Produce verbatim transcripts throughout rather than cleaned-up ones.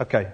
Okay.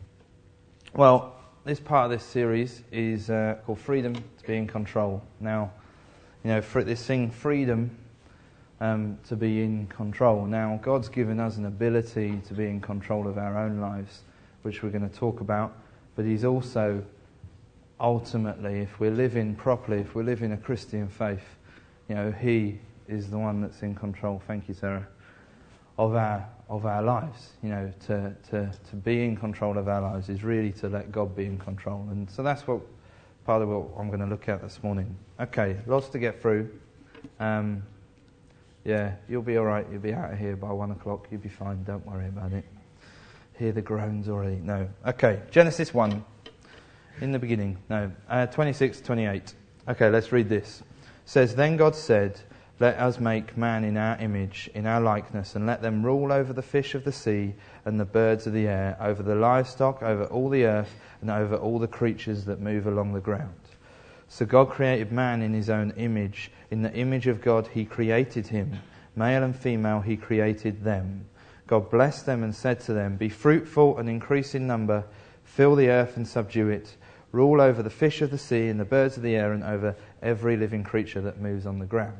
Well, this part of this series is uh, called Freedom to be in Control. Now, you know, for this thing, freedom um, to be in control. Now, God's given us an ability to be in control of our own lives, which we're going to talk about. But He's also, ultimately, if we're living properly, if we're living a Christian faith, you know, He is the one that's in control. Thank you, Sarah. Of our of our lives, you know, to, to, to be in control of our lives is really to let God be in control. And so that's what part of what I'm going to look at this morning. Okay, lots to get through. Um, yeah, you'll be all right. You'll be out of here by one o'clock. You'll be fine. Don't worry about it. Hear the groans already. No. Okay, Genesis one. In the beginning. No. Uh, twenty-six, twenty-eight. Okay, let's read this. It says, Then God said, Let us make man in our image, in our likeness, and let them rule over the fish of the sea and the birds of the air, over the livestock, over all the earth, and over all the creatures that move along the ground. So God created man in His own image. In the image of God He created him. Male and female He created them. God blessed them and said to them, Be fruitful and increase in number, fill the earth and subdue it, rule over the fish of the sea and the birds of the air, and over every living creature that moves on the ground.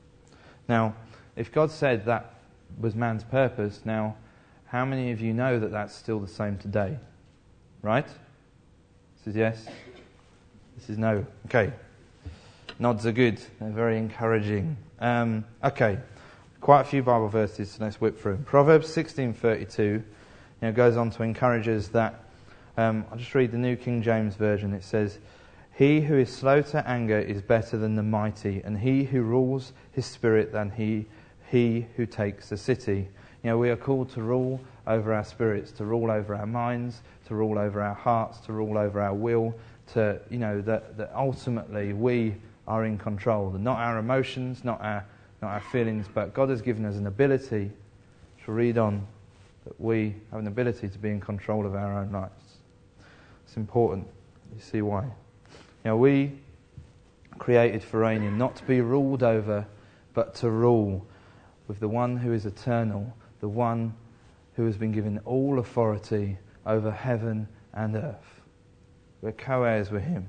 Now, if God said that was man's purpose, now, how many of you know that that's still the same today? Right? This is yes. This is no. Okay. Nods are good. They're very encouraging. Um, okay. Quite a few Bible verses, so let's whip through them. Proverbs sixteen thirty-two, you know, goes on to encourage us that, um, I'll just read the New King James Version. It says, He who is slow to anger is better than the mighty, and he who rules his spirit than he he who takes a city. You know, we are called to rule over our spirits, to rule over our minds, to rule over our hearts, to rule over our will, to, you know, that, that ultimately we are in control. Not our emotions, not our not our feelings, but God has given us an ability to read on that we have an ability to be in control of our own lives. It's important. You see why. Now, we created for reigning, not to be ruled over, but to rule with the one who is eternal, the one who has been given all authority over heaven and earth. We're co-heirs with Him.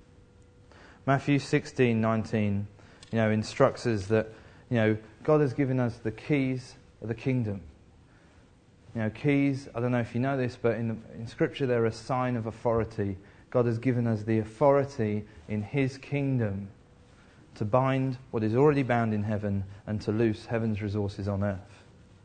Matthew sixteen nineteen, you know, instructs us that, you know, God has given us the keys of the kingdom. You know, keys, I don't know if you know this, but in, the, in Scripture they're a sign of authority. God has given us the authority in His kingdom to bind what is already bound in heaven and to loose heaven's resources on earth.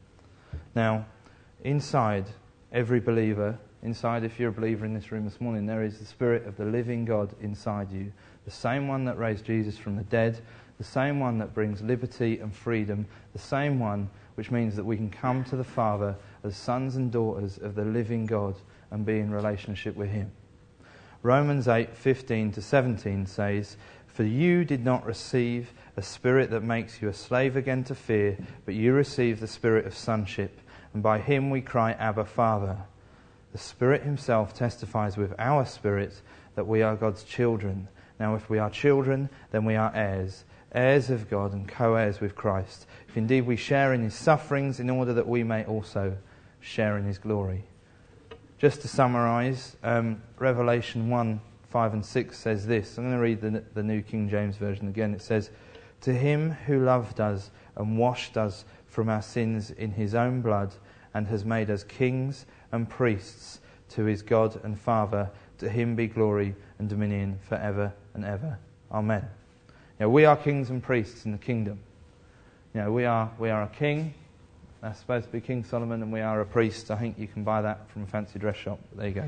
Now, inside every believer, inside if you're a believer in this room this morning, there is the Spirit of the living God inside you. The same one that raised Jesus from the dead, the same one that brings liberty and freedom, the same one which means that we can come to the Father as sons and daughters of the living God and be in relationship with Him. Romans eight fifteen to seventeen says, For you did not receive a spirit that makes you a slave again to fear, but you received the spirit of sonship, and by Him we cry, Abba, Father. The Spirit Himself testifies with our spirit that we are God's children. Now if we are children, then we are heirs, heirs of God and co-heirs with Christ, if indeed we share in His sufferings, in order that we may also share in His glory. Just to summarise, um, Revelation one, five and six says this. I'm going to read the, the New King James Version again. It says, To Him who loved us and washed us from our sins in His own blood and has made us kings and priests to His God and Father, to Him be glory and dominion forever and ever. Amen. You know, we are kings and priests in the kingdom. You know, we are we are a king. That's supposed to be King Solomon, and we are a priest. I think you can buy that from a fancy dress shop. There you go.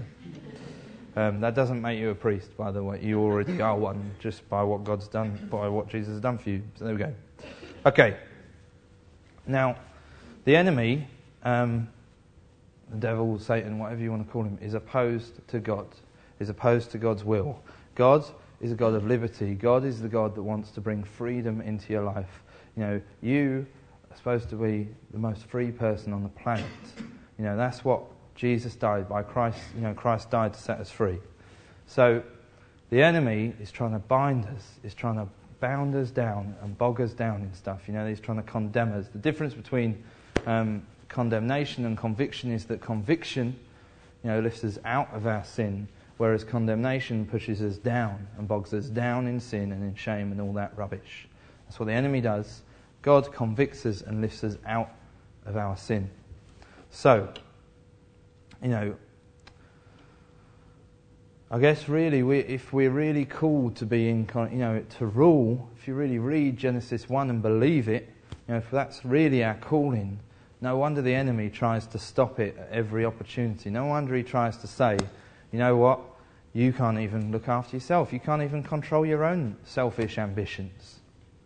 Um, that doesn't make you a priest, by the way. You already are one, just by what God's done, by what Jesus has done for you. So there we go. Okay. Now, the enemy, um, the devil, Satan, whatever you want to call him, is opposed to God, is opposed to God's will. God is a God of liberty. God is the God that wants to bring freedom into your life. You know, you supposed to be the most free person on the planet. You know, that's what Jesus died by. Christ, you know, Christ died to set us free. So the enemy is trying to bind us, is trying to bound us down and bog us down in stuff. You know, he's trying to condemn us. The difference between um, condemnation and conviction is that conviction you know, lifts us out of our sin, whereas condemnation pushes us down and bogs us down in sin and in shame and all that rubbish. That's what the enemy does. God convicts us and lifts us out of our sin. So, you know, I guess really, we, if we're really called to be in, you know, to rule, if you really read Genesis one and believe it, you know, if that's really our calling, no wonder the enemy tries to stop it at every opportunity. No wonder he tries to say, you know what, you can't even look after yourself. You can't even control your own selfish ambitions.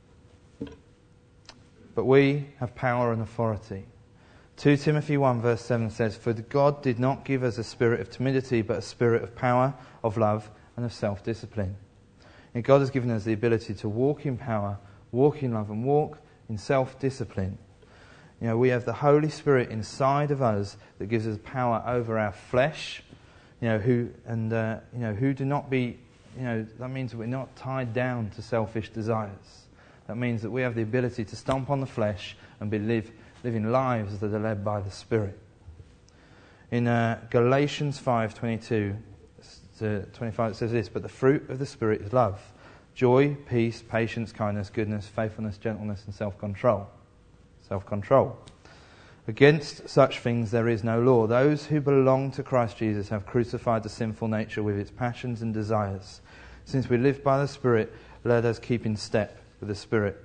But we have power and authority. Second Timothy one verse seven says, "For God did not give us a spirit of timidity, but a spirit of power, of love, and of self-discipline." And God has given us the ability to walk in power, walk in love, and walk in self-discipline. You know, we have the Holy Spirit inside of us that gives us power over our flesh. You know, who and uh, you know who do not be. You know, that means that we're not tied down to selfish desires. That means that we have the ability to stomp on the flesh and be live. living lives that are led by the Spirit. In uh, Galatians five twenty-two to twenty-five it says this, "But the fruit of the Spirit is love, joy, peace, patience, kindness, goodness, faithfulness, gentleness, and self-control." Self-control. "Against such things there is no law. Those who belong to Christ Jesus have crucified the sinful nature with its passions and desires. Since we live by the Spirit, let us keep in step with the Spirit."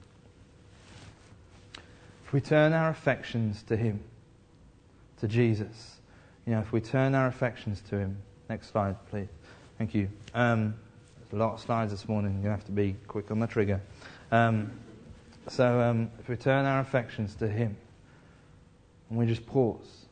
If we turn our affections to Him, to Jesus, you know, if we turn our affections to Him. Next slide, please. Thank you. Um, there's a lot of slides this morning. You're going to have to be quick on the trigger. Um, so um, if we turn our affections to Him, and we just pause,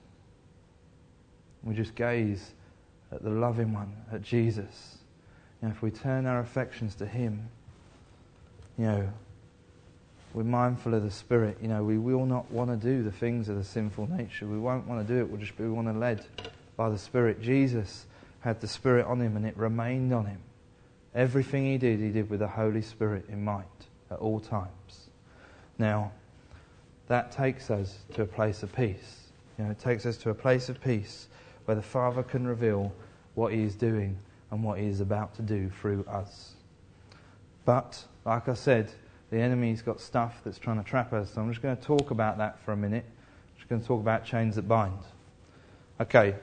we just gaze at the loving one, at Jesus. You know, if we turn our affections to Him, you know, we're mindful of the Spirit. You know, we will not want to do the things of the sinful nature. We won't want to do it. We'll just be want to led by the Spirit. Jesus had the Spirit on Him and it remained on Him. Everything He did, He did with the Holy Spirit in mind at all times. Now, that takes us to a place of peace. You know, it takes us to a place of peace where the Father can reveal what He is doing and what He is about to do through us. But, like I said, the enemy's got stuff that's trying to trap us. So I'm just going to talk about that for a minute. I'm just going to talk about chains that bind. Okay.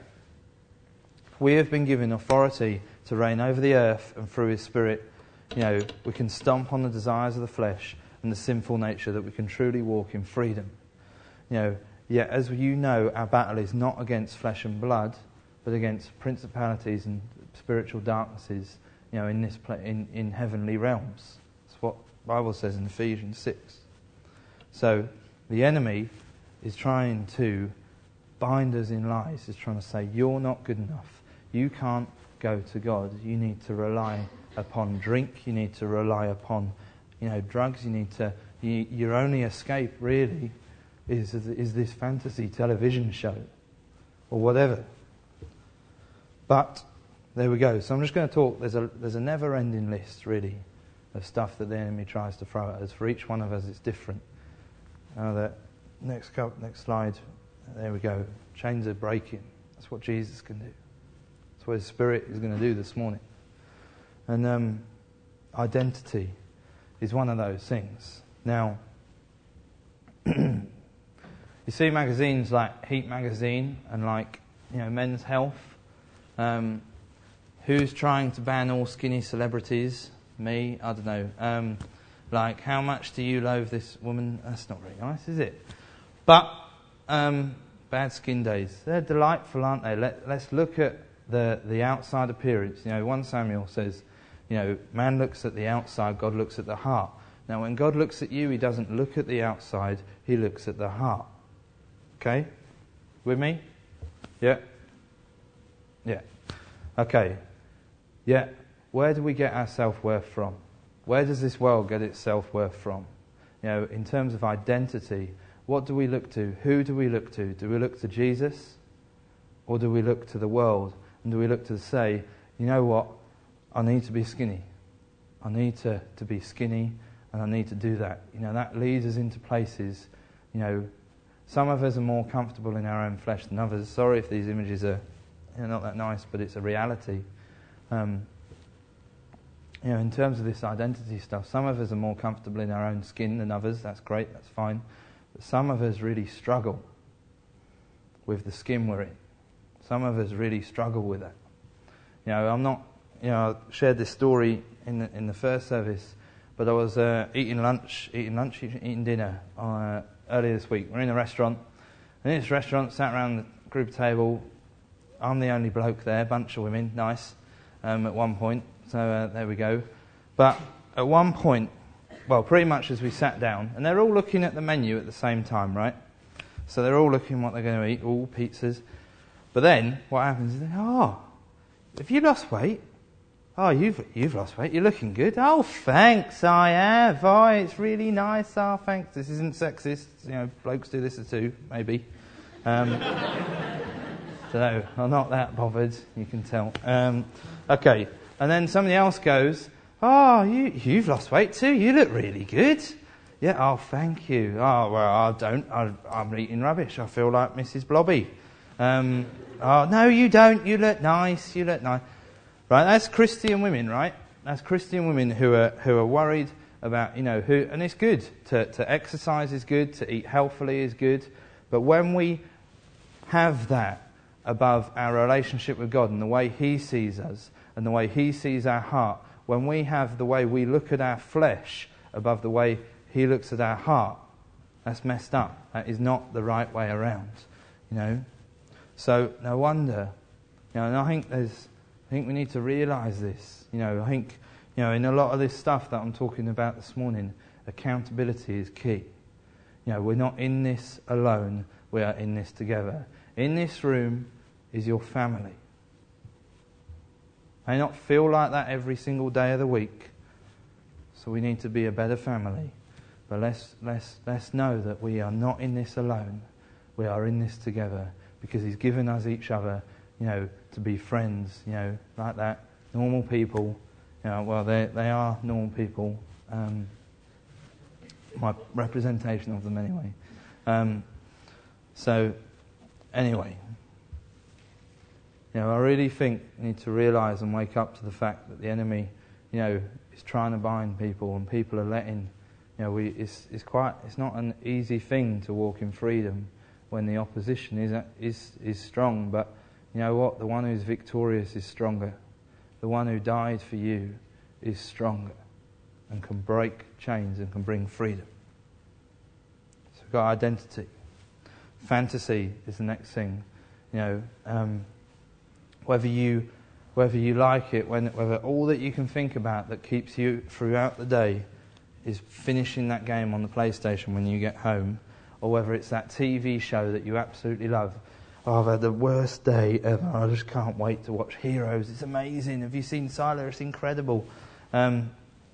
We have been given authority to reign over the earth, and through His Spirit, you know, we can stomp on the desires of the flesh and the sinful nature, that we can truly walk in freedom. You know, yet as you know, our battle is not against flesh and blood, but against principalities and spiritual darknesses, you know, in this pla- in, in heavenly realms. That's what the Bible says in Ephesians six. So the enemy is trying to bind us in lies. He's trying to say, you're not good enough. You can't go to God. You need to rely upon drink. You need to rely upon, you know, drugs. You need to. You, your only escape really is is this fantasy television show or whatever. But there we go. So I'm just going to talk. There's a there's a never-ending list really of stuff that the enemy tries to throw at us. For each one of us, it's different. Now that next couple, next slide. There we go. Chains are breaking. That's what Jesus can do. That's what His Spirit is going to do this morning. And um, identity is one of those things. Now, you see magazines like Heat Magazine and like, you know, Men's Health. Um, who's trying to ban all skinny celebrities? Me? I don't know. Um, like, how much do you loathe this woman? That's not very nice, is it? But um, bad skin days. They're delightful, aren't they? Let, let's look at the, the outside appearance. You know, First Samuel says, you know, man looks at the outside, God looks at the heart. Now, when God looks at you, He doesn't look at the outside, He looks at the heart. Okay? With me? Yeah? Yeah. Okay. Yeah. Where do we get our self-worth from? Where does this world get its self-worth from? You know, in terms of identity, what do we look to? Who do we look to? Do we look to Jesus? Or do we look to the world? And do we look to say, you know what? I need to be skinny. I need to, to be skinny and I need to do that. You know, that leads us into places, you know, some of us are more comfortable in our own flesh than others. Sorry if these images are, you know, not that nice, but it's a reality. Um, you know, in terms of this identity stuff, some of us are more comfortable in our own skin than others. That's great, that's fine. But some of us really struggle with the skin we're in. Some of us really struggle with that. You know, I'm not, you know, I shared this story in the, in the first service, but I was uh, eating lunch, eating lunch, eating dinner uh, earlier this week. We're in a restaurant, and in this restaurant, sat around the group table. I'm the only bloke there, bunch of women, nice, um, at one point. So uh, there we go. But at one point, well, pretty much as we sat down, and they're all looking at the menu at the same time, right? So they're all looking what they're going to eat, all pizzas. But then what happens is, they, oh, have you lost weight? Oh, you've you've lost weight. You're looking good. Oh, thanks, I have. Oh, it's really nice. Oh, thanks. This isn't sexist. You know, blokes do this too, maybe. Um, so I'm not that bothered. You can tell. Um, okay, and then somebody else goes, "Oh, you you've lost weight too. You look really good." Yeah. Oh, thank you. Oh, well, I don't. I, I'm eating rubbish. I feel like Missus Blobby. Um, oh, no, you don't. You look nice. You look nice. Right, that's Christian women, right? That's Christian women who are who are worried about, you know, who, and it's good to, to exercise is good, to eat healthily is good, but when we have that above our relationship with God and the way He sees us and the way He sees our heart, when we have the way we look at our flesh above the way He looks at our heart, that's messed up. That is not the right way around, you know. So no wonder, you know, and I think there's. I think we need to realise this. You know, I think, you know, in a lot of this stuff that I'm talking about this morning, accountability is key. You know, we're not in this alone, we are in this together. In this room is your family. May not feel like that every single day of the week, so we need to be a better family. But let's, let's, let's know that we are not in this alone, we are in this together, because He's given us each other, you know, to be friends, you know, like that. Normal people, you know, well, they they are normal people. Um, my representation of them, anyway. Um, so, anyway, you know, I really think we need to realise and wake up to the fact that the enemy, you know, is trying to bind people, and people are letting, you know, we it's it's quite it's not an easy thing to walk in freedom when the opposition is is is strong, but. You know what? The one who's victorious is stronger. The one who died for you is stronger and can break chains and can bring freedom. So we've got identity. Fantasy is the next thing. You know, um, whether you whether you like it, when, whether all that you can think about that keeps you throughout the day is finishing that game on the PlayStation when you get home, or whether it's that T V show that you absolutely love. Oh, I've had the worst day ever. I just can't wait to watch Heroes. It's amazing. Have you seen Silo? It's incredible. Um,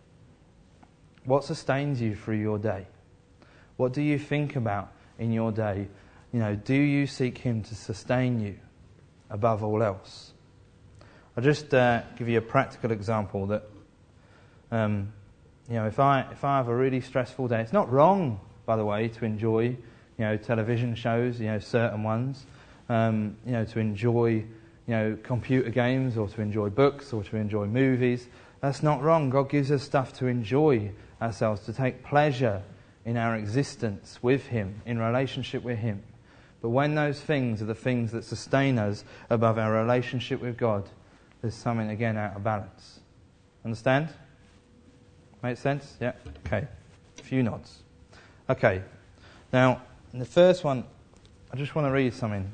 what sustains you through your day? What do you think about in your day? You know, do you seek Him to sustain you above all else? I'll just uh, give you a practical example that, um, you know, if I if I have a really stressful day, it's not wrong, by the way, to enjoy, you know, television shows, you know, certain ones. Um, you know, to enjoy, you know, computer games, or to enjoy books, or to enjoy movies. That's not wrong. God gives us stuff to enjoy ourselves, to take pleasure in our existence with Him, in relationship with Him. But when those things are the things that sustain us above our relationship with God, there's something, again, out of balance. Understand? Make sense? Yeah? Okay. A few nods. Okay. Now, in the first one, I just want to read something.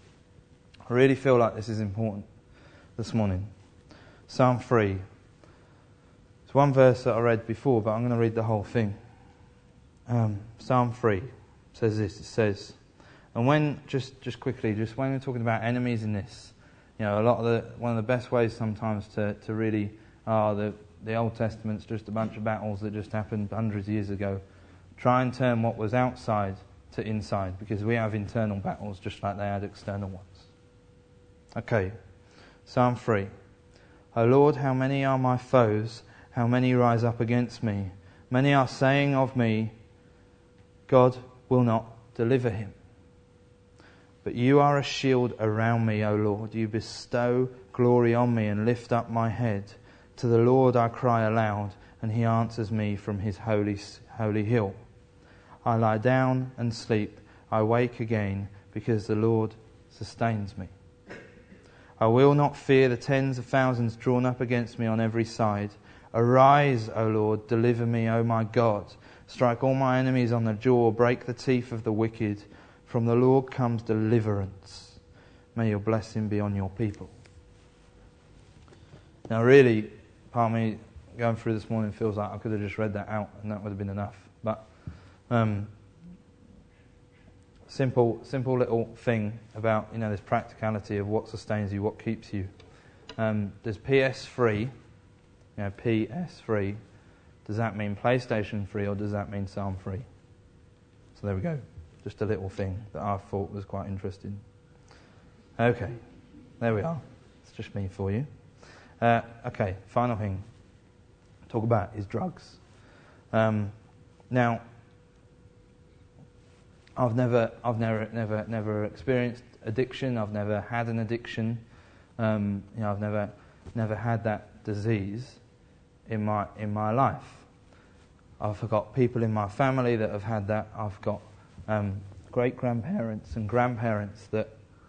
I really feel like this is important this morning. Psalm three. It's one verse that I read before, but I'm going to read the whole thing. Um, Psalm three says this. It says, and when, just, just quickly, just when we're talking about enemies in this, you know, a lot of the, one of the best ways sometimes to, to really, ah, oh, the, the Old Testament's just a bunch of battles that just happened hundreds of years ago. Try and turn what was outside to inside, because we have internal battles just like they had external ones. Okay, Psalm three. O Lord, how many are my foes? How many rise up against me? Many are saying of me, God will not deliver him. But you are a shield around me, O Lord. You bestow glory on me and lift up my head. To the Lord I cry aloud, and he answers me from his holy, holy hill. I lie down and sleep. I wake again, because the Lord sustains me. I will not fear the tens of thousands drawn up against me on every side. Arise, O Lord, deliver me, O my God. Strike all my enemies on the jaw, break the teeth of the wicked. From the Lord comes deliverance. May your blessing be on your people. Now really, part of me going through this morning feels like I could have just read that out and that would have been enough. But um, simple, simple little thing about, you know, this practicality of what sustains you, what keeps you. Um, does P S three, you know, P S three, does that mean PlayStation three or does that mean Psalm three? So there we go. Just a little thing that I thought was quite interesting. Okay, there we are. It's just me for you. Uh, okay, final thing to talk about is drugs. Um, now, I've never, I've never, never, never experienced addiction. I've never had an addiction. Um, you know, I've never, never had that disease in my in my life. I've got people in my family that have had that. I've got Um, great-grandparents and grandparents that,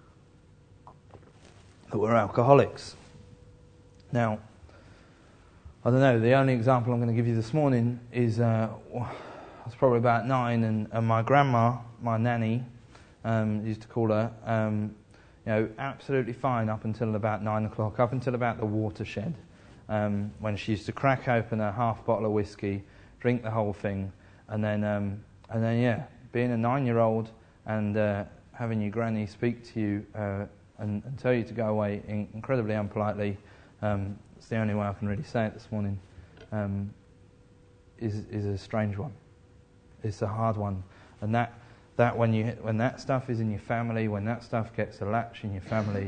that were alcoholics. Now, I don't know, the only example I'm going to give you this morning is uh, I was probably about nine and, and my grandma, my nanny, um, used to call her, um, you know, absolutely fine up until about nine o'clock, up until about the watershed, um, when she used to crack open a half bottle of whiskey, drink the whole thing, and then, um, and then yeah, being a nine-year-old and uh, having your granny speak to you uh, and, and tell you to go away in, incredibly unpolitely, um, it's the only way I can really say it this morning, um, is is a strange one. It's a hard one. And that that when you when that stuff is in your family, when that stuff gets a latch in your family,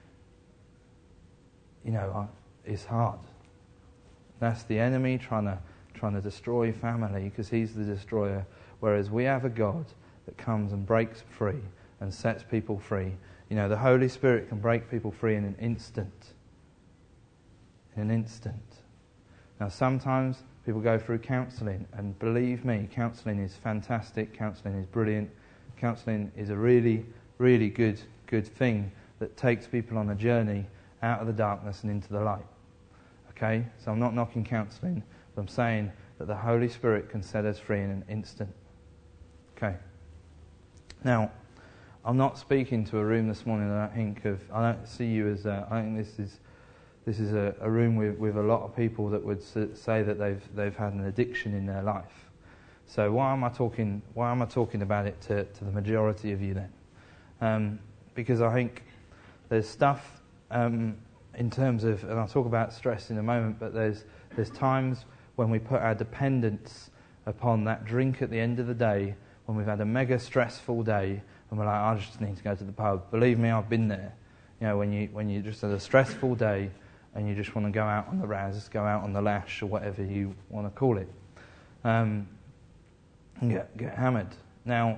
you know, it's hard. That's the enemy trying to trying to destroy family because he's the destroyer. Whereas we have a God that comes and breaks free and sets people free. You know, the Holy Spirit can break people free in an instant. In an instant. Now, sometimes people go through counselling, and believe me, counselling is fantastic. Counselling is brilliant. Counselling is a really, really good, good thing that takes people on a journey out of the darkness and into the light. Okay? So I'm not knocking counselling, but I'm saying that the Holy Spirit can set us free in an instant. Okay. Now, I'm not speaking to a room this morning that I think of. I don't see you as. A, I think this is this is a, a room with, with a lot of people that would say that they've they've had an addiction in their life. So why am I talking? Why am I talking about it to, to the majority of you then? Um, because I think there's stuff um, in terms of, and I'll talk about stress in a moment. But there's there's times when we put our dependence upon that drink at the end of the day. When we've had a mega stressful day and we're like, I just need to go to the pub. Believe me, I've been there. You know, when you when you just had a stressful day and you just want to go out on the raz, go out on the lash or whatever you want to call it, um, and get get hammered. Now,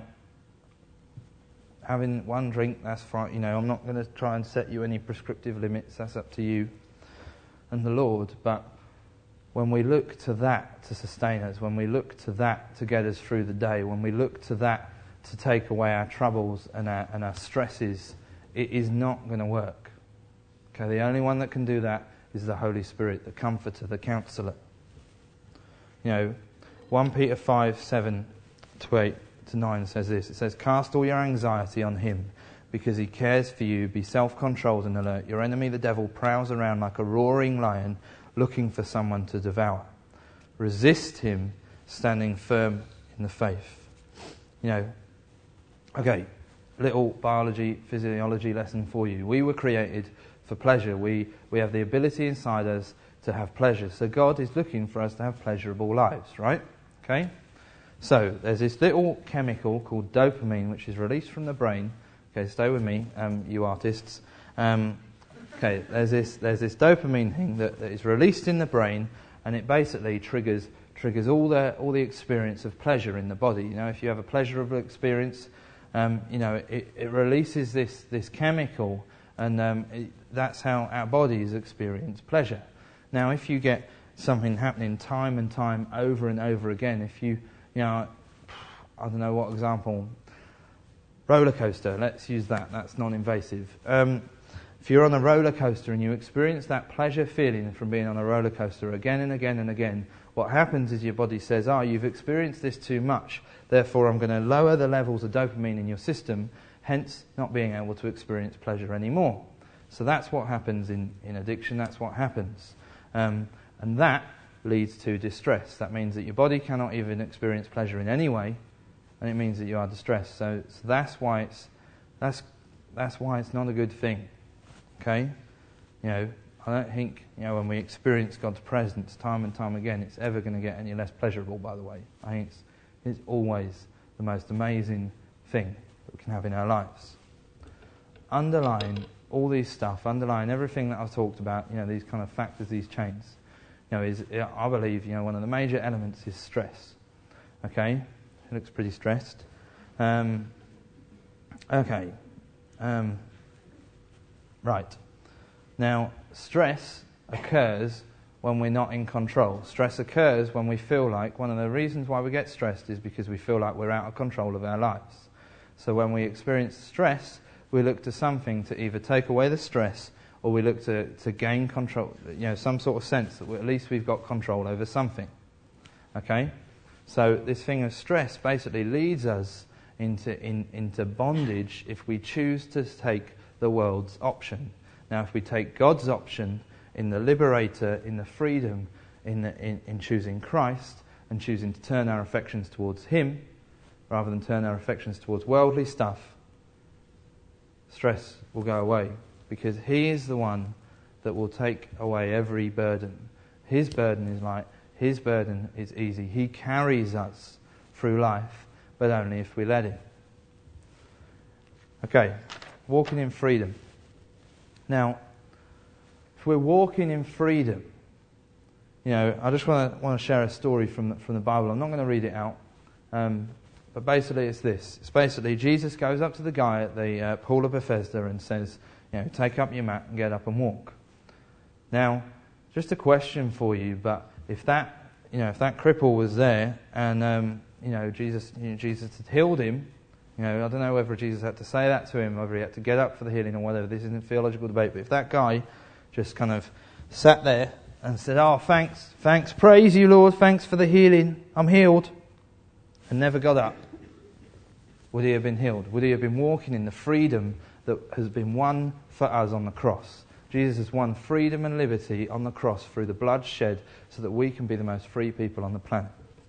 having one drink, that's fine. You know, I'm not going to try and set you any prescriptive limits. That's up to you and the Lord. But when we look to that to sustain us, when we look to that to get us through the day, when we look to that to take away our troubles and our, and our stresses, it is not going to work. Okay, the only one that can do that is the Holy Spirit, the Comforter, the Counsellor. You know, First Peter five, seven to eight to nine says this. It says, cast all your anxiety on him because he cares for you. Be self-controlled and alert. Your enemy, the devil, prowls around like a roaring lion, looking for someone to devour. Resist him, standing firm in the faith. You know, okay, little biology, physiology lesson for you. We were created for pleasure. We, we have the ability inside us to have pleasure. So God is looking for us to have pleasurable lives, right? Okay? So there's this little chemical called dopamine which is released from the brain. Okay, stay with me, um, you artists. Um, Okay, there's this there's this dopamine thing that, that is released in the brain, and it basically triggers triggers all the all the experience of pleasure in the body. You know, if you have a pleasurable experience, um, you know, it, it releases this, this chemical, and um, it, that's how our bodies experience pleasure. Now, if you get something happening time and time over and over again, if you, you know, I don't know what example, roller coaster, let's use that, that's non-invasive. Um, if you're on a roller coaster and you experience that pleasure feeling from being on a roller coaster again and again and again, what happens is your body says, oh, you've experienced this too much, therefore I'm going to lower the levels of dopamine in your system, hence not being able to experience pleasure anymore. So that's what happens in, in addiction, that's what happens. Um, and that leads to distress. That means that your body cannot even experience pleasure in any way, and it means that you are distressed. So, so that's why it's that's that's why it's not a good thing. Okay? You know, I don't think, you know, when we experience God's presence time and time again, it's ever going to get any less pleasurable, by the way. I think it's, it's always the most amazing thing that we can have in our lives. Underlying all these stuff, underlying everything that I've talked about, you know, these kind of factors, these chains, you know, is, I believe, you know, one of the major elements is stress. Okay? He looks pretty stressed. Um, okay. Um, right. Now, stress occurs when we're not in control. Stress occurs when we feel like, one of the reasons why we get stressed is because we feel like we're out of control of our lives. So when we experience stress, we look to something to either take away the stress, or we look to, to gain control, you know, some sort of sense that we, at least we've got control over something. Okay? So this thing of stress basically leads us into in, into bondage if we choose to take the world's option. Now, if we take God's option in the liberator, in the freedom, in, the, in, in choosing Christ, and choosing to turn our affections towards Him, rather than turn our affections towards worldly stuff, stress will go away, because He is the one that will take away every burden. His burden is light. His burden is easy. He carries us through life, but only if we let Him. Okay, walking in freedom. Now, if we're walking in freedom, you know, I just want to want to share a story from the, from the Bible. I'm not going to read it out, um, but basically it's this. It's basically Jesus goes up to the guy at the uh, pool of Bethesda and says, you know, take up your mat and get up and walk. Now, just a question for you, but if that, you know, if that cripple was there and um, you know, Jesus, you know, Jesus had healed him, you know, I don't know whether Jesus had to say that to him, whether he had to get up for the healing or whatever. This isn't a theological debate, but if that guy just kind of sat there and said, "Oh, thanks, thanks, praise you, Lord, thanks for the healing, I'm healed," and never got up, would he have been healed? Would he have been walking in the freedom that has been won for us on the cross? Jesus has won freedom and liberty on the cross through the blood shed so that we can be the most free people on the planet.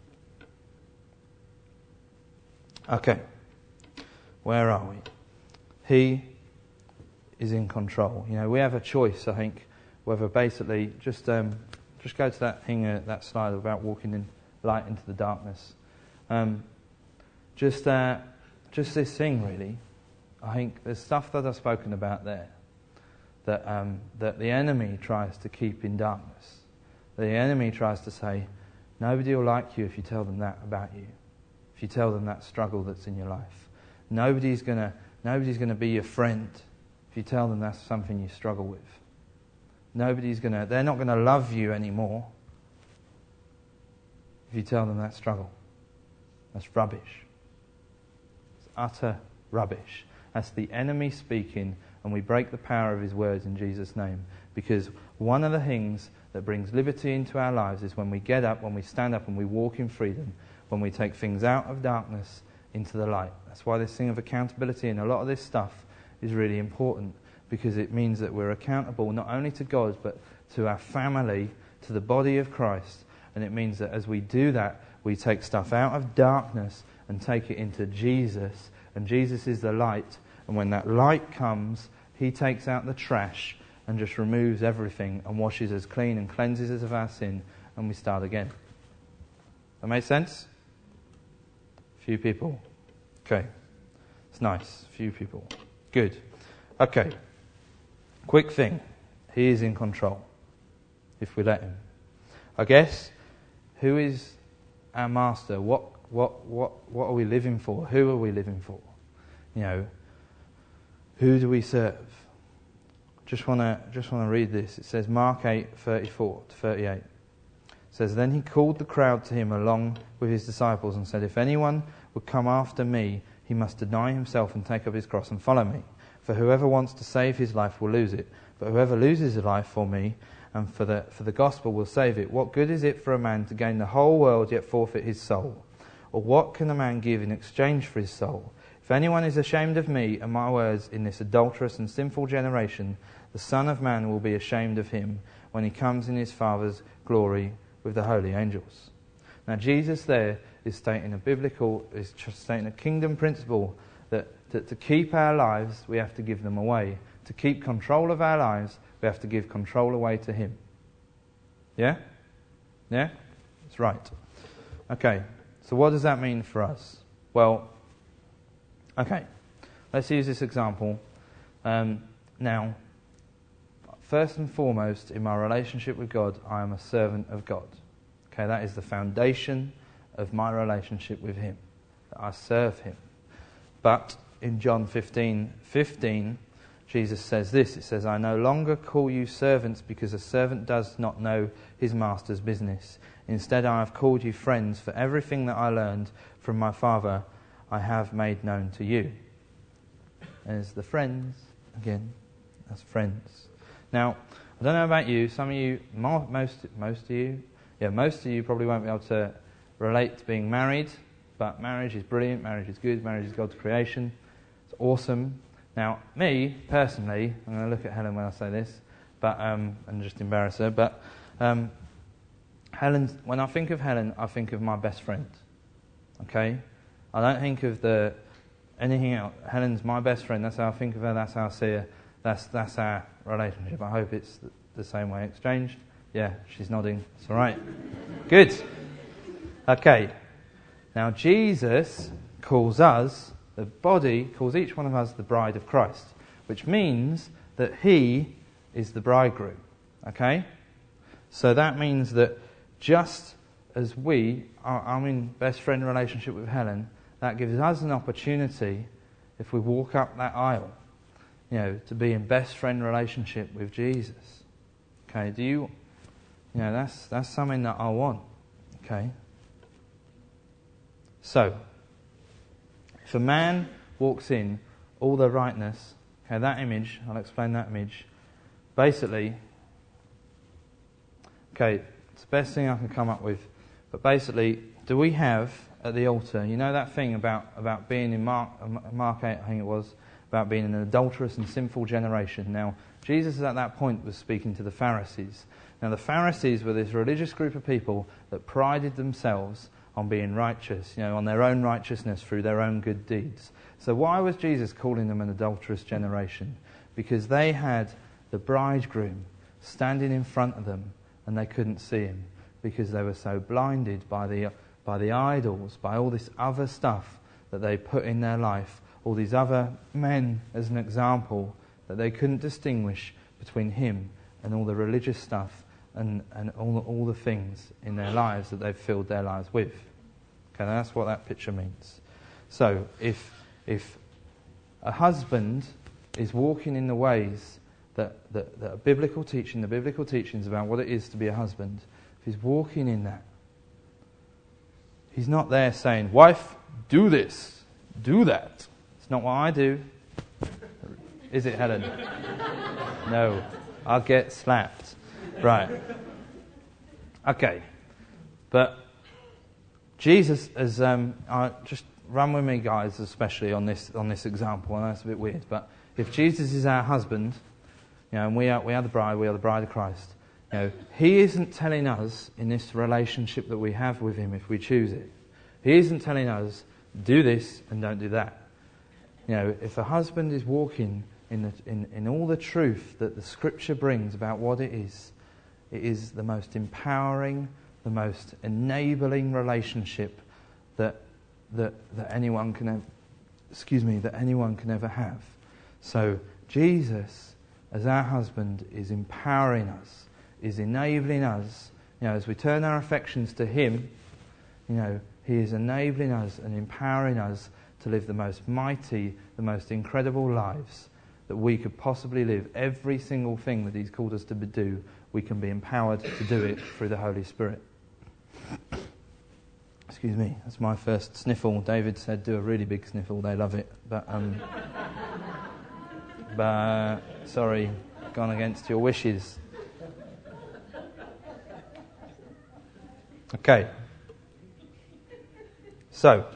Okay. Where are we? He is in control. You know, we have a choice, I think, whether basically just um, just go to that thing, uh, that slide about walking in light into the darkness. Um, just uh, just this thing, really. I think there's stuff that I've spoken about there that um, that the enemy tries to keep in darkness. The enemy tries to say, nobody will like you if you tell them that about you. If you tell them that struggle that's in your life. Nobody's gonna nobody's gonna be your friend if you tell them that's something you struggle with. Nobody's gonna they're not gonna love you anymore if you tell them that struggle. That's rubbish. It's utter rubbish. That's the enemy speaking, and we break the power of his words in Jesus' name. Because one of the things that brings liberty into our lives is when we get up, when we stand up and we walk in freedom, when we take things out of darkness into the light. That's why this thing of accountability and a lot of this stuff is really important, because it means that we're accountable not only to God but to our family, to the body of Christ. And it means that as we do that, we take stuff out of darkness and take it into Jesus. And Jesus is the light. And when that light comes, He takes out the trash and just removes everything and washes us clean and cleanses us of our sin, and we start again. That make sense? Few people. Okay. It's nice. Few people. Good. Okay. Quick thing. He is in control. If we let Him. I guess, who is our master? What what what what are we living for? Who are we living for? You know, who do we serve? Just want to just want to read this. It says, Mark eight thirty-four to thirty-eight. It says, then he called the crowd to him along with his disciples and said, if anyone would come after me, he must deny himself and take up his cross and follow me. For whoever wants to save his life will lose it, but whoever loses his life for me and for the for the gospel will save it. What good is it for a man to gain the whole world yet forfeit his soul? Or what can a man give in exchange for his soul? If anyone is ashamed of me and my words in this adulterous and sinful generation, the Son of Man will be ashamed of him when he comes in his Father's glory with the holy angels. Now Jesus there is stating a biblical, is stating a kingdom principle that, that to keep our lives, we have to give them away. To keep control of our lives, we have to give control away to him. Yeah? Yeah? That's right. Okay, so what does that mean for us? Well, okay, let's use this example. Um, now, first and foremost, in my relationship with God, I am a servant of God. Okay, that is the foundation of my relationship with him. That I serve him. But in John fifteen fifteen, Jesus says this. It says, I no longer call you servants because a servant does not know his master's business. Instead, I have called you friends, for everything that I learned from my Father I have made known to you. There's the friends again. That's friends. Now, I don't know about you. Some of you, most most of you, yeah, most of you probably won't be able to relate to being married. But marriage is brilliant. Marriage is good. Marriage is God's creation. It's awesome. Now, me personally, I'm going to look at Helen when I say this, but um, and just embarrass her. But um, Helen's. When I think of Helen, I think of my best friend. Okay, I don't think of the anything else. Helen's my best friend. That's how I think of her. That's how I see her. That's that's our relationship. I hope it's the same way exchanged. Yeah, she's nodding. It's all right. Good. Okay. Now Jesus calls us, the body calls each one of us the bride of Christ, which means that he is the bridegroom. Okay? So that means that just as we are, I'm in best friend relationship with Helen, that gives us an opportunity, if we walk up that aisle, you know, to be in best friend relationship with Jesus. Okay, do you, you know, that's that's something that I want. Okay. So, if a man walks in all the rightness, okay, that image, I'll explain that image. Basically, okay, it's the best thing I can come up with. But basically, do we have at the altar, you know that thing about, about being in Mark, Mark eight, I think it was, about being in an adulterous and sinful generation. Now, Jesus at that point was speaking to the Pharisees. Now, the Pharisees were this religious group of people that prided themselves on being righteous, you know, on their own righteousness through their own good deeds. So why was Jesus calling them an adulterous generation? Because they had the bridegroom standing in front of them and they couldn't see him because they were so blinded by the by the idols, by all this other stuff that they put in their life, all these other men as an example, that they couldn't distinguish between him and all the religious stuff and, and all, all the things in their lives that they've filled their lives with. Okay, that's what that picture means. So, if if a husband is walking in the ways that, that, that a biblical teaching, the biblical teachings about what it is to be a husband, if he's walking in that, he's not there saying, wife, do this, do that. It's not what I do. Is it, Helen? No, I'll get slapped. Right. Okay. But Jesus has, um, uh, just run with me, guys, especially on this on this example. I know it's a bit weird, but if Jesus is our husband, you know, and we are we are the bride, we are the bride of Christ. You know, he isn't telling us in this relationship that we have with him, if we choose it, he isn't telling us do this and don't do that. You know, if a husband is walking in the, in in all the truth that the Scripture brings about what it is. It is the most empowering, the most enabling relationship that that that anyone can have, excuse me, that anyone can ever have. So Jesus, as our husband, is empowering us, is enabling us. You know, as we turn our affections to him, you know, he is enabling us and empowering us to live the most mighty, the most incredible lives that we could possibly live. Every single thing that he's called us to do, we can be empowered to do it through the Holy Spirit. Excuse me, that's my first sniffle. David said do a really big sniffle, they love it. But, um, but uh, sorry, gone against your wishes. Okay. So,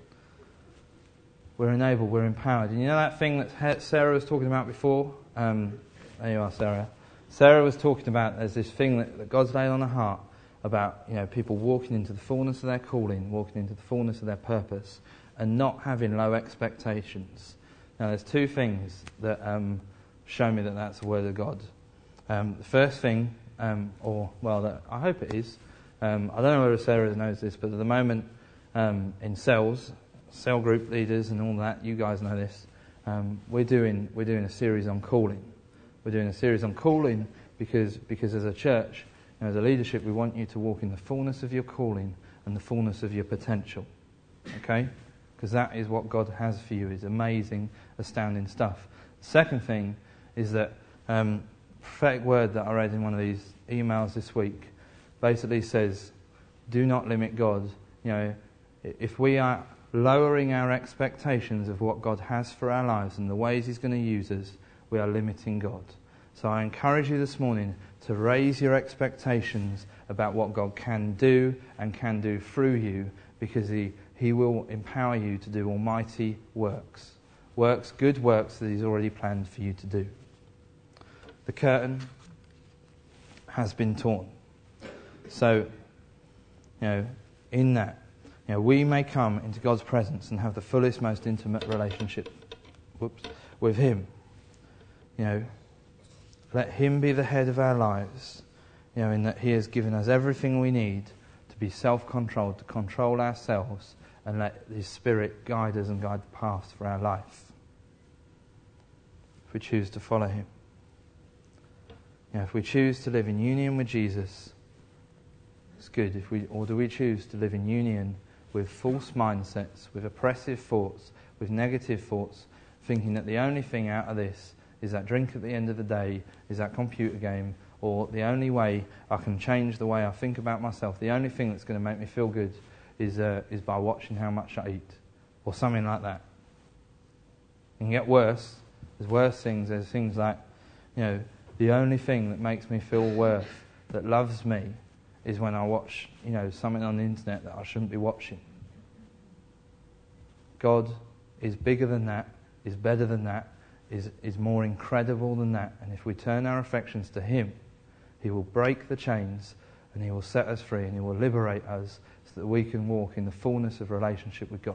we're enabled, we're empowered. And you know that thing that Sarah was talking about before? Um, there you are, Sarah. Sarah was talking about there's this thing that, that God's laid on her heart about, you know, people walking into the fullness of their calling, walking into the fullness of their purpose, and not having low expectations. Now, there's two things that um, show me that that's the word of God. Um, the first thing, um, or, well, that I hope it is, um, I don't know whether Sarah knows this, but at the moment um, in cells, cell group leaders and all that, you guys know this, um, we're doing we're doing a series on calling. We're doing a series on calling because because as a church, you know, as a leadership, we want you to walk in the fullness of your calling and the fullness of your potential. Okay? Because that is what God has for you. It's amazing, astounding stuff. The second thing is that um, prophetic word that I read in one of these emails this week basically says, do not limit God. You know, if we are lowering our expectations of what God has for our lives and the ways he's going to use us, we are limiting God. So I encourage you this morning to raise your expectations about what God can do and can do through you, because he, he will empower you to do almighty works. Works, good works that he's already planned for you to do. The curtain has been torn. So, you know, in that, you know, we may come into God's presence and have the fullest, most intimate relationship whoops, with him. You know, let him be the head of our lives, you know, in that he has given us everything we need to be self-controlled, to control ourselves, and let his Spirit guide us and guide the path for our life. If we choose to follow him. You know, if we choose to live in union with Jesus, it's good. If we, or do we choose to live in union with false mindsets, with oppressive thoughts, with negative thoughts, thinking that the only thing out of this is that drink at the end of the day, is that computer game, or the only way I can change the way I think about myself, the only thing that's going to make me feel good is uh, is by watching how much I eat, or something like that. It can get worse. There's worse things. There's things like, you know, the only thing that makes me feel worth, that loves me, is when I watch, you know, something on the internet that I shouldn't be watching. God is bigger than that, is better than that, is is more incredible than that. And if we turn our affections to him, he will break the chains and he will set us free and he will liberate us so that we can walk in the fullness of relationship with God.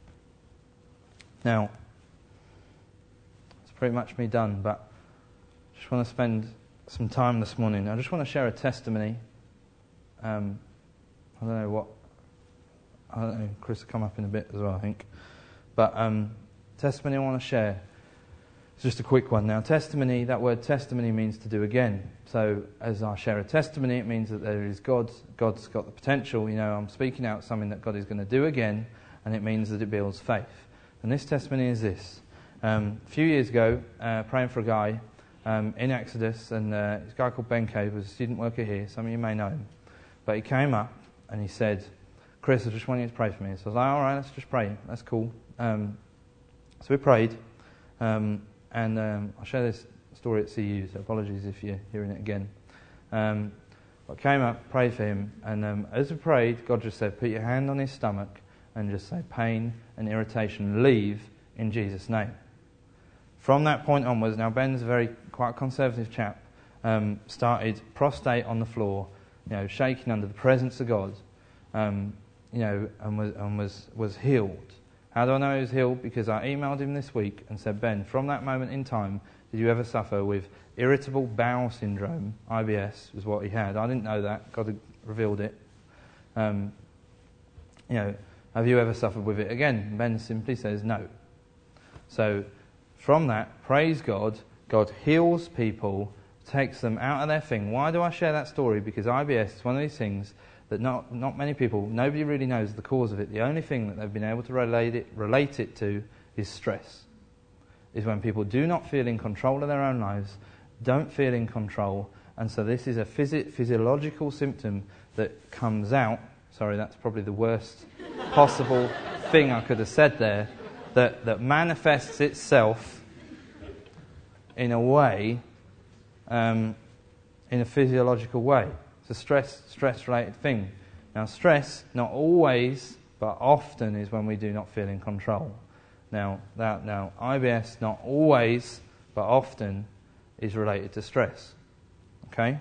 Now, it's pretty much me done, but I just want to spend some time this morning. I just want to share a testimony. Um, I don't know what, I don't know, Chris will come up in a bit as well, I think. But um, testimony I want to share. It's just a quick one. Now, testimony, that word testimony means to do again. So as I share a testimony, it means that there is God. God's got the potential. You know, I'm speaking out something that God is going to do again, and it means that it builds faith. And this testimony is this. Um, a few years ago, uh, praying for a guy um, in Exodus, and uh, this guy called Ben Cave was a student worker here. Some of you may know him. But he came up and he said, Chris, I just want you to pray for me. So I was like, all right, let's just pray. That's cool. Um, so we prayed. Um, And um, I'll share this story at C U, so apologies if you're hearing it again. Um, I came up, prayed for him, and um, as we prayed, God just said, put your hand on his stomach and just say, pain and irritation, leave in Jesus' name. From that point onwards, now Ben's a very quite conservative chap, um, started prostrate on the floor, you know, shaking under the presence of God, um, you know, and was and was was healed. How do I know he was healed? Because I emailed him this week and said, Ben, from that moment in time, did you ever suffer with irritable bowel syndrome? I B S was what he had. I didn't know that. God had revealed it. Um, you know, have you ever suffered with it? Again, Ben simply says no. So from that, praise God, God heals people, takes them out of their thing. Why do I share that story? Because I B S is one of these things that not, not many people, nobody really knows the cause of it. The only thing that they've been able to relate it, relate it to is stress. Is when people do not feel in control of their own lives, don't feel in control, and so this is a physio- physiological symptom that comes out, sorry, that's probably the worst possible thing I could have said there, that, that manifests itself in a way, um, in a physiological way. It's a stress, stress-related thing. Now, stress, not always, but often is when we do not feel in control. Now, that, now, I B S, not always, but often, is related to stress. Okay?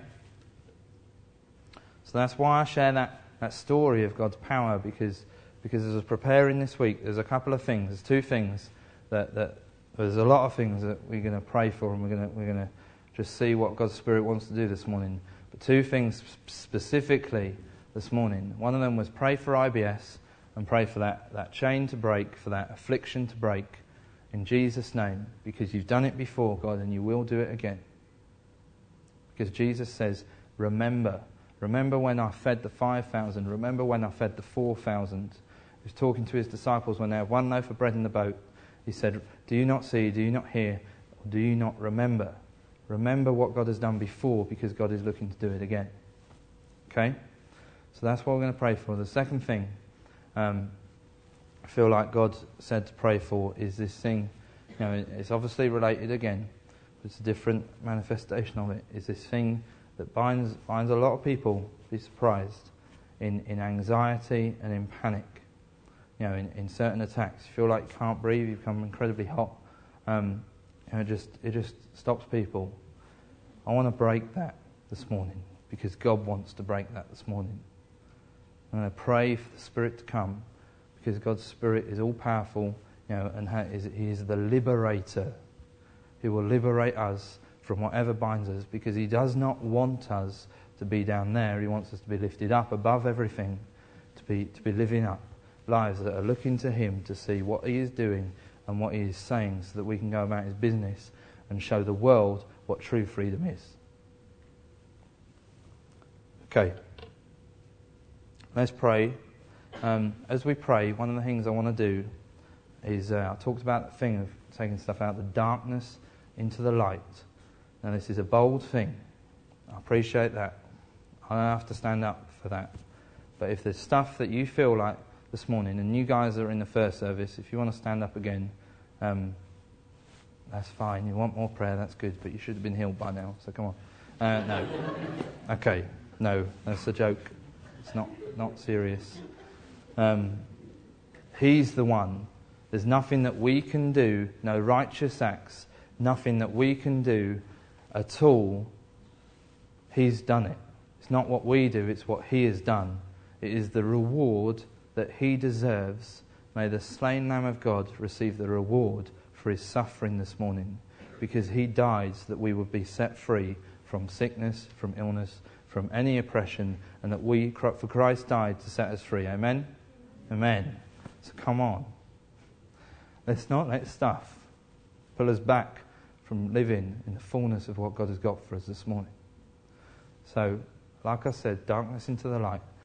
So that's why I share that, that story of God's power, because because as I was preparing this week, there's a couple of things, there's two things that, that there's a lot of things that we're going to pray for, and we're going to we're going to just see what God's Spirit wants to do this morning. But two things specifically this morning. One of them was pray for I B S and pray for that, that chain to break, for that affliction to break in Jesus' name, because you've done it before, God, and you will do it again. Because Jesus says, remember, remember when I fed the five thousand, remember when I fed the four thousand. He was talking to his disciples when they had one loaf of bread in the boat. He said, do you not see, do you not hear, or do you not remember? Remember what God has done before, because God is looking to do it again. Okay? So that's what we're going to pray for. The second thing um, I feel like God said to pray for is this thing, you know, it's obviously related again, but it's a different manifestation of it, is this thing that binds binds a lot of people, be surprised, in, in anxiety and in panic. You know, in, in certain attacks, you feel like you can't breathe, you become incredibly hot. Um, you know, it just it just stops people. I want to break that this morning, because God wants to break that this morning. I'm going to pray for the Spirit to come, because God's Spirit is all powerful, you know, and ha- is, He is the liberator. He will liberate us from whatever binds us, because He does not want us to be down there. He wants us to be lifted up above everything, to be to be living up lives that are looking to Him to see what He is doing and what He is saying, so that we can go about His business and show the world what true freedom is. Okay. Let's pray. Um, as we pray, one of the things I want to do is, uh, I talked about the thing of taking stuff out of the darkness into the light. Now, this is a bold thing. I appreciate that. I don't have to stand up for that. But if there's stuff that you feel like this morning, and you guys are in the first service, if you want to stand up again, um, that's fine. You want more prayer, that's good, but you should have been healed by now, so come on. Uh, no. Okay, no, that's a joke. It's not, not serious. Um, he's the one. There's nothing that we can do, no righteous acts, nothing that we can do at all. He's done it. It's not what we do, it's what He has done. It is the reward that He deserves. May the slain Lamb of God receive the reward for His suffering this morning, because He died so that we would be set free from sickness, from illness, from any oppression, and that we, for Christ died to set us free. Amen? Amen. So come on. Let's not let stuff pull us back from living in the fullness of what God has got for us this morning. So, like I said, darkness into the light.